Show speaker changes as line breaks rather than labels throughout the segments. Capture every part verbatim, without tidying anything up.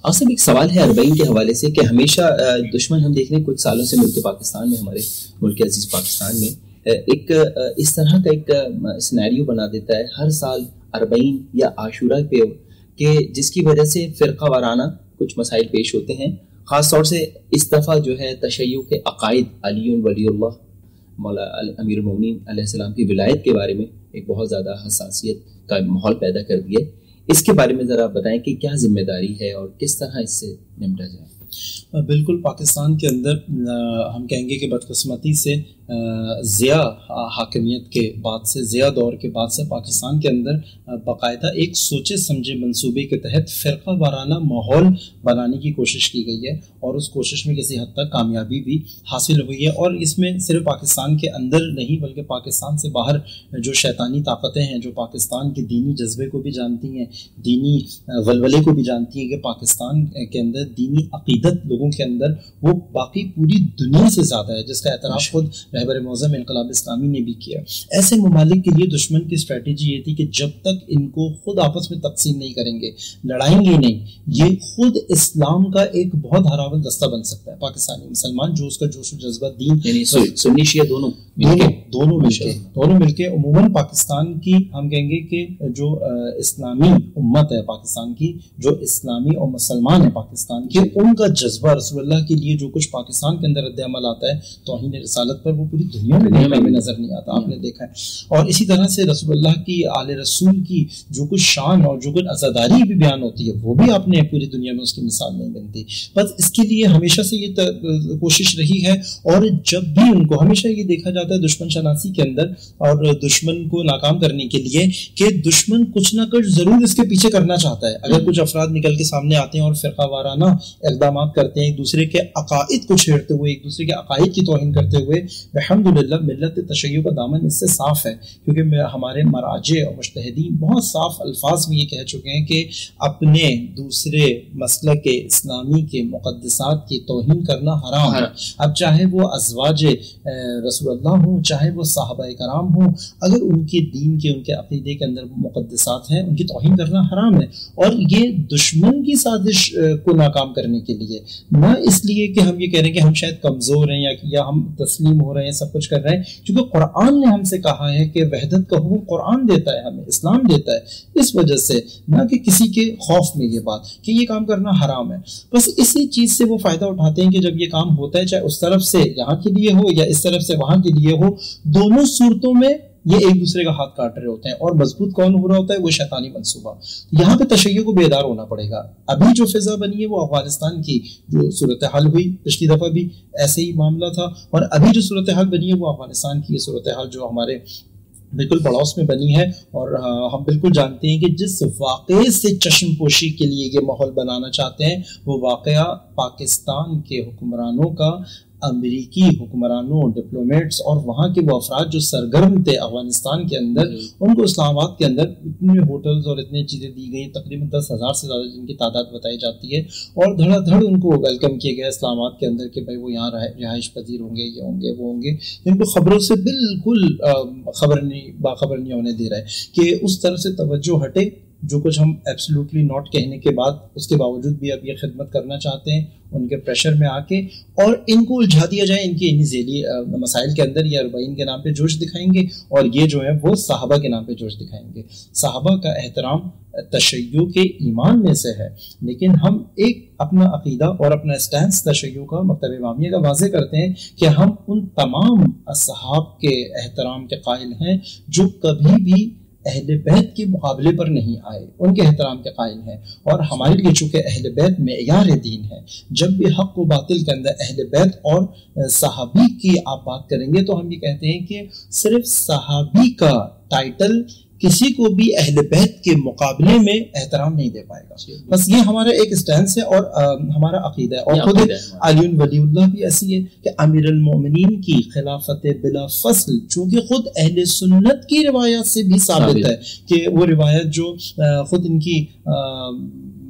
اصل ایک سوال ہے اربعین کے حوالے سے کہ ہمیشہ دشمن ہم دیکھ رہے ہیں کچھ سالوں سے ملک پاکستان میں, ہمارے ملک عزیز پاکستان میں ایک اس طرح کا ایک سینیریو بنا دیتا ہے ہر سال اربعین یا عاشورہ پہ, کہ جس کی وجہ سے فرقہ وارانہ کچھ مسائل پیش ہوتے ہیں. خاص طور سے اس دفعہ جو ہے تشیع کے عقائد, علی ولی اللہ مولا امیر المومنین علیہ السلام کی ولایت کے بارے میں ایک بہت زیادہ حساسیت کا ماحول پیدا کر دیا. اس کے بارے میں ذرا بتائیں کہ کیا ذمہ داری ہے اور کس طرح اس سے نمٹا جائے.
بالکل, پاکستان کے اندر ہم کہیں گے کہ بدقسمتی سے ضیاء حاکمیت کے بعد سے, ضیاء دور کے بعد سے پاکستان کے اندر باقاعدہ ایک سوچے سمجھے منصوبے کے تحت فرقہ وارانہ ماحول بنانے کی کوشش کی گئی ہے, اور اس کوشش میں کسی حد تک کامیابی بھی حاصل ہوئی ہے. اور اس میں صرف پاکستان کے اندر نہیں بلکہ پاکستان سے باہر جو شیطانی طاقتیں ہیں, جو پاکستان کے دینی جذبے کو بھی جانتی ہیں, دینی ولولے کو بھی جانتی ہیں, کہ پاکستان کے اندر دینی عقیدت لوگوں کے اندر وہ باقی پوری دنیا سے زیادہ ہے, جس کا اعتراف خود رہبر معظم انقلاب اسلامی نے بھی کیا. ایسے ممالک کے لیے دشمن کی اسٹریٹجی یہ تھی کہ جب تک ان کو خود آپس میں تقسیم نہیں کریں گے, لڑائیں گے نہیں, یہ خود اسلام کا ایک بہت ہراول دستہ بن سکتا ہے. پاکستانی مسلمان جو اس کا جوش و جذبہ دین
یعنی سنی شیعہ دونوں
دونوں دونوں مل کے دونوں مل کے عموماً پاکستان کی ہم کہیں گے کہ جو اسلامی امت ہے پاکستان کی, جو اسلامی اور مسلمان ہے پاکستان کے, ان کا جذبہ رسول اللہ کے لیے جو کچھ پاکستان کے اندر رد عمل آتا ہے توہین رسالت پر, وہ پوری دنیا میں دنیا میں نظر نہیں آتا, آپ نے دیکھا ہے. اور اسی طرح سے رسول اللہ کی, آل رسول کی جو کچھ شان اور جو کچھ عزاداری بھی بیان ہوتی ہے, وہ بھی آپ نے پوری دنیا میں اس کی مثال نہیں بنتی. بس اس کے لیے ہمیشہ سے یہ کوشش رہی ہے, اور جب بھی ان کو ہمیشہ یہ دیکھا جاتا ہے دشمن شناسی کے اندر اور دشمن کو ناکام کرنے کے لیے کہ دشمن کچھ نہ کچھ ضرور اس کے پیچھے کرنا چاہتا ہے. اگر کچھ افراد نکل کے سامنے آتے ہیں اور فرقہ وارانہ اقدامات کرتے ہیں, ایک دوسرے کے عقائد کو چھیڑتے ہوئے, ایک دوسرے کے عقائد کی توہین کرتے ہوئے, الحمدللہ ملت تشیع کا دامن اس سے صاف ہے, کیونکہ ہمارے مراجع اور مجتہدین بہت صاف الفاظ میں یہ کہہ چکے ہیں کہ اپنے دوسرے مسلک اسلامی کے مقدسات کی توہین کرنا حرام ہے. اب چاہے وہ ازواج رسول اللہ ہوں, چاہے وہ صحابہ کرام ہوں, اگر ان کے دین کے, ان کے عقیدے کے اندر مقدسات ہیں, ان کی توہین کرنا حرام ہے. اور یہ دشمن کی سازش کو ناکام کرنے کے لیے, نہ اس لیے کہ ہم یہ کہہ رہے ہیں کہ ہم شاید کمزور ہیں یا یا ہم تسلیم ہو رہے ہیں, سب کچھ کر رہے ہیں, کیونکہ قرآن نے ہم سے کہا ہے کہ وحدت کا حکم قرآن دیتا ہے, ہمیں اسلام دیتا ہے. اس وجہ سے نہ کہ کسی کے خوف میں یہ بات کہ یہ کام کرنا حرام ہے, بس اسی چیز سے وہ فائدہ اٹھاتے ہیں کہ جب یہ کام ہوتا ہے, چاہے اس طرف سے یہاں کے لیے ہو یا اس طرف سے وہاں کے لیے ہو, دونوں صورتوں میں یہ ایک دوسرے کا ہاتھ کاٹ رہے ہوتے ہیں. اور مضبوط کون ہو رہا ہوتا ہے؟ وہ شیطانی منصوبہ. یہاں پہ تشیع کو بیدار ہونا پڑے گا. ابھی جو فضا بنی ہے وہ افغانستان کی جو صورتحال ہوئی, پچھلی دفعہ بھی ایسے ہی معاملہ تھا, اور ابھی جو صورتحال بنی ہے وہ افغانستان کی صورتحال جو ہمارے بالکل پڑوس میں بنی ہے. اور ہم بالکل جانتے ہیں کہ جس واقعے سے چشم پوشی کے لیے یہ ماحول بنانا چاہتے ہیں, وہ واقعہ پاکستان کے حکمرانوں کا, امریکی حکمرانوں, ڈپلومیٹس اور وہاں کے وہ افراد جو سرگرم تھے افغانستان کے اندر, ان کو اسلام آباد کے اندر اتنے ہوٹلز اور اتنی چیزیں دی گئی, تقریباً دس ہزار سے زیادہ جن کی تعداد بتائی جاتی ہے, اور دھڑا دھڑ ان کو ویلکم کیا گیا اسلام آباد کے اندر کہ بھائی وہ یہاں رہائش پذیر ہوں گے, یہ ہوں گے, وہ ہوں گے. ان کو خبروں سے بالکل خبر نہیں باخبر نہیں ہونے دے رہا ہے کہ اس طرح سے توجہ ہٹے. جو کچھ ہم ایبسلوٹلی ناٹ کہنے کے بعد اس کے باوجود بھی اب یہ خدمت کرنا چاہتے ہیں, ان کے پریشر میں آ کے, اور ان کو الجھا دیا جائے ان کی انہی ذیلی مسائل کے اندر. یہ اربعین کے نام پہ جوش دکھائیں گے, اور یہ جو ہے وہ صحابہ کے نام پہ جوش دکھائیں گے. صحابہ کا احترام تشیع کے ایمان میں سے ہے, لیکن ہم ایک اپنا عقیدہ اور اپنا اسٹینس تشیع کا, مکتب امامیہ کا واضح کرتے ہیں کہ ہم ان تمام اصحاب کے احترام کے قائل ہیں جو کبھی بھی اہل بیت کے مقابلے پر نہیں آئے, ان کے احترام کے قائل ہیں. اور ہمارے لیے چونکہ اہل بیت معیار دین ہے, جب بھی حق و باطل کے اندر اہل بیت اور صحابی کی آپ بات کریں گے تو ہم یہ کہتے ہیں کہ صرف صحابی کا ٹائٹل کسی کو بھی اہل بیت کے مقابلے میں احترام نہیں دے پائے گا. بس یہ ہمارا ایک اسٹینس ہے اور ہمارا عقیدہ ہے. اور خود علی ولی اللہ بھی ایسی ہے کہ امیر المومنین کی خلافت بلا فصل, چونکہ خود اہل سنت کی روایت سے بھی ثابت ہے کہ وہ روایت جو خود ان کی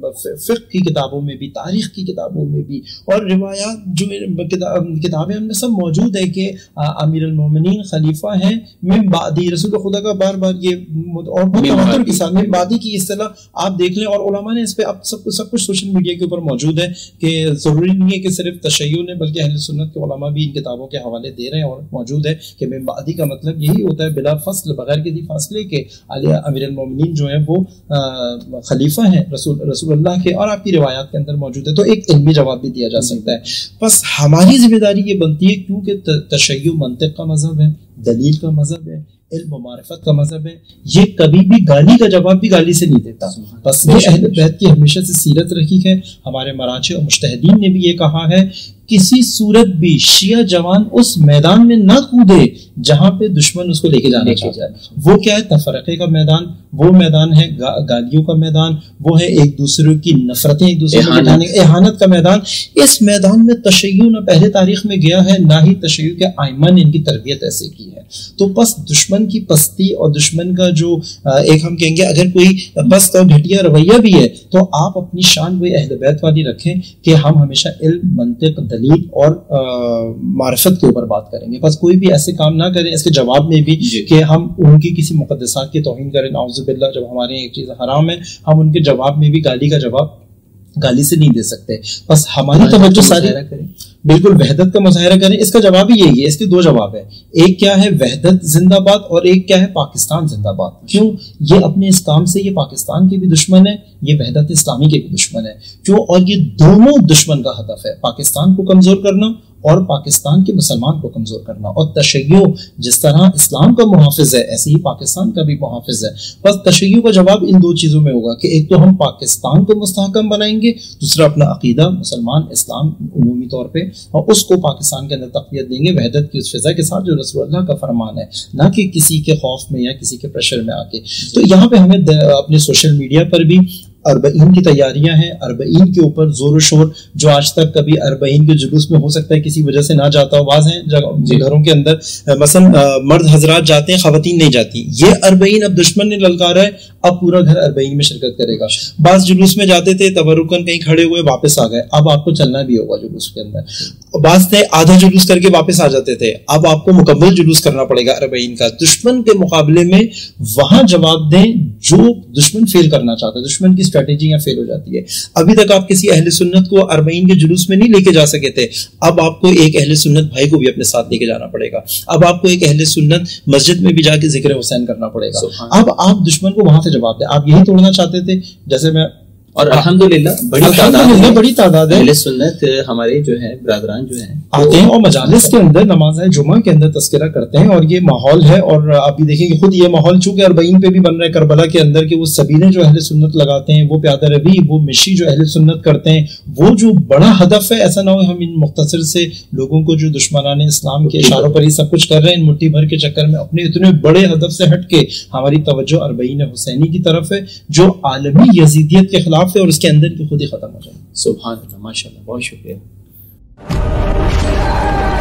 فقہ کی کتابوں میں بھی، تاریخ کی کتابوں میں بھی، اور روایات جو کتابیں ان میں سب موجود ہے کہ امیر المومنین خلیفہ ہیں من بعدی، رسول خدا کا بار بار یہ اور بہت تواتر کے ساتھ من بعدی کی اصطلاح آپ دیکھ لیں، اور علماء نے اس پہ اب سب سب کچھ سوشل میڈیا کے اوپر موجود ہے کہ ضروری نہیں ہے کہ صرف تشیع نے، بلکہ اہل سنت کے علماء بھی ان کتابوں کے حوالے دے رہے ہیں اور موجود ہے کہ من بعدی کا مطلب یہی ہوتا ہے بلا فصل، بغیر کسی فاصلے کے علی امیر المومنین جو ہیں وہ خلیفہ ہیں رسول رسول اللہ کے، اور آپ کی روایات کے اندر موجود ہے، تو ایک علمی جواب بھی دیا جا سکتا ہے۔ بس ہماری ذمہ داری یہ بنتی ہے کیونکہ تشیع منطق کا مذہب ہے، دلیل کا مذہب ہے، علم و معرفت کا مذہب ہے، یہ کبھی بھی گالی کا جواب بھی گالی سے نہیں دیتا۔ بس یہ اہل بیت کی ہمیشہ سے سیرت رہی ہے، ہمارے مراجع اور مجتہدین نے بھی یہ کہا ہے کسی صورت بھی شیعہ جوان اس میدان میں نہ کودے جہاں پہ دشمن اس کو لے کے جانا چاہتا ہے۔ وہ کیا ہے؟ تفرقے کا میدان، وہ میدان ہے گالیوں کا میدان، وہ ہے ایک دوسرے کی نفرتیں ایک دوسرے کو دکھانے، احانت کا میدان۔ اس میدان میں تشیع نہ پہلے تاریخ میں گیا ہے، نہ ہی تشیع کے ائمہ نے ان کی تربیت ایسے کی ہے۔ تو بس دشمن کی پستی اور دشمن کا جو ایک ہم کہیں گے اگر کوئی پست اور گھٹیا رویہ بھی ہے تو آپ اپنی شان وہی اہل بیت والی رکھیں کہ ہم ہمیشہ علم، منطق، دلیل اور معرفت کے اوپر بات کریں گے۔ بس کوئی بھی ایسے کام نہ کریں اس کے جواب میں بھی کہ ہم ان کی کسی مقدسات کی توہین کریں، نعوذ باللہ، جب ہمارے ایک چیز حرام ہے ہم ان کے جواب میں بھی گالی کا جواب گالی سے نہیں دے سکتے۔ بس ہماری توجہ ساری بالکل وحدت کا مظاہرہ کریں۔ اس کا جواب ہی یہی ہے، اس کے دو جواب ہیں، ایک کیا ہے وحدت زندہ باد، اور ایک کیا ہے پاکستان زندہ باد۔ کیوں؟ یہ اپنے اس کام سے یہ پاکستان کے بھی دشمن ہے، یہ وحدت اسلامی کے بھی دشمن ہے۔ کیوں؟ اور یہ دونوں دشمن کا ہدف ہے، پاکستان کو کمزور کرنا اور پاکستان کے مسلمان کو کمزور کرنا۔ اور تشیع جس طرح اسلام کا محافظ ہے ایسے ہی پاکستان کا بھی محافظ ہے۔ بس تشیع کا جواب ان دو چیزوں میں ہوگا کہ ایک تو ہم پاکستان کو مستحکم بنائیں گے، دوسرا اپنا عقیدہ مسلمان اسلام عمومی طور پہ، اور اس کو پاکستان کے اندر تقویت دیں گے وحدت کی اس فضا کے ساتھ جو رسول اللہ کا فرمان ہے، نہ کہ کسی کے خوف میں یا کسی کے پریشر میں آ کے۔ تو یہاں پہ ہمیں اپنے سوشل میڈیا پر بھی اربعین کی تیاریاں ہیں، اربعین کے اوپر زور و شور، جو آج تک کبھی اربعین کے جلوس میں ہو سکتا ہے کسی وجہ سے نہ جاتا ہو، بعض ہیں گھروں کے اندر مثلا مرد حضرات جاتے ہیں، خواتین نہیں جاتی، یہ اربعین اب دشمن نے للکارا ہے، اب پورا گھر اربعین میں شرکت کرے گا۔ بعض جلوس میں جاتے تھے تبرکن کہیں کھڑے ہوئے واپس آ گئے، اب آپ کو چلنا بھی ہوگا جلوس کے اندر۔ بعض تھے آدھا جلوس کر کے واپس آ جاتے تھے، اب آپ کو مکمل جلوس کرنا پڑے گا اربعین کا۔ دشمن کے مقابلے میں وہاں جواب دیں جو دشمن فیل کرنا چاہتا ہے، دشمن کی اسٹریٹجیاں فیل ہو جاتی ہے۔ ابھی تک آپ کسی اہل سنت کو اربعین کے جلوس میں نہیں لے کے جا سکے تھے، اب آپ کو ایک اہل سنت بھائی کو بھی اپنے ساتھ لے کے جانا پڑے گا، اب آپ کو ایک اہل سنت مسجد میں بھی جا کے ذکر حسین کرنا پڑے گا۔ اب آپ دشمن کو وہاں سے جواب دیں۔ آپ یہی توڑنا چاہتے تھے، جیسے میں
اور الحمدللہ بڑی تعداد
بڑی تعداد ہے
اہل سنت ہمارے جو ہے برادران جو ہیں
آتے ہیں اور مجالس کے اندر نماز جمعہ کے اندر تذکرہ کرتے ہیں، اور یہ ماحول ہے۔ اور آپ بھی دیکھیں کہ خود یہ ماحول چونکہ اربعین پہ بھی بن رہا ہے کربلا کے اندر، کہ وہ سبیلیں جو اہل سنت لگاتے ہیں، وہ پیادہ روی، وہ مشی جو اہل سنت کرتے ہیں، وہ جو بڑا ہدف ہے، ایسا نہ ہو ہم ان مختصر سے لوگوں کو جو دشمنان اسلام کے اشاروں پر ہی سب کچھ کر رہے ہیں، ان مٹھی بھر کے چکر میں اپنے اتنے بڑے ہدف سے ہٹ کے ہماری توجہ اربعین حسینی کی طرف ہے جو عالمی یزیدیت کے خلاف ہے، اور اس کے اندر خود ہی ختم ہو جائے۔
سبحان اللہ، ماشاء اللہ، بہت شکریہ۔